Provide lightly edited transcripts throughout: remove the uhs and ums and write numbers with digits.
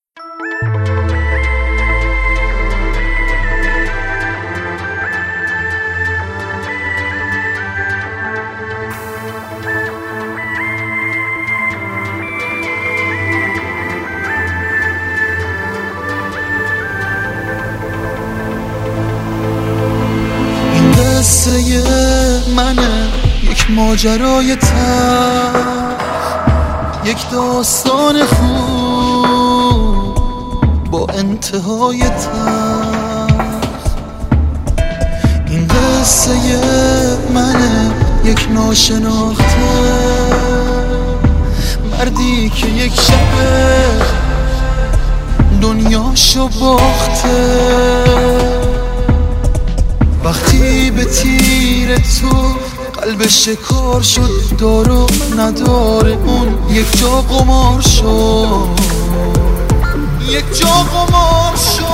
قصه منه، یک ماجرای تلخ، یک داستان خوب با انتهای تلخ. این قصه منه، یک ناشناخته، مردی که یک شبه دنیاشو باخته. وقتی به تیر تو قلب شکار شد، دارو نداره اون یک جا قمار شد، یک جا قمار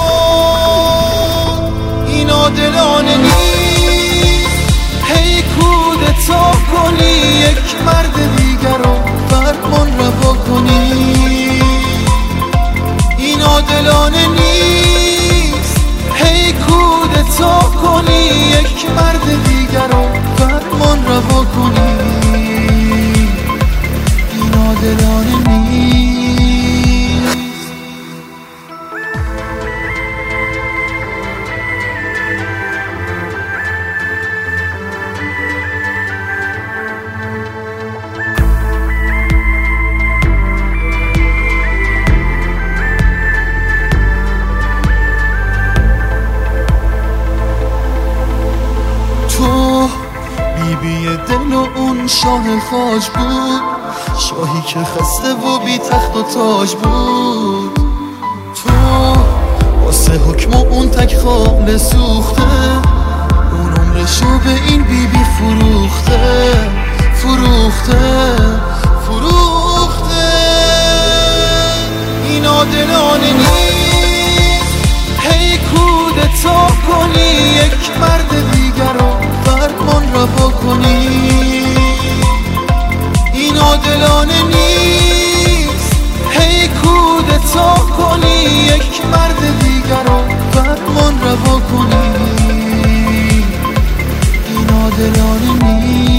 شد. این عادلانه نیست هی کودتا کنی، یک مرد دیگر رو فرمان روا کنی. این عادلانه نیست هی کودتا کنی، یک مرد دیگر رو فرمان روا کنی. این عادلانه نیست. بیبی دل و اون شاه خاج بود، شاهی که خسته و بی تخت و تاج بود. تو واسه حکم و اون تک خاله سوخته، اون عمرشو به این بیبی فروخته، فروخته، فروخته. این عادلانه نیست هی کودتا کنی، یک مرد دیگر رو فرمان روا کنی. این عادلانه نیست هی کودتا کنی، یک مرد دیگر رو فرمان روا کنی. این عادلانه نیست.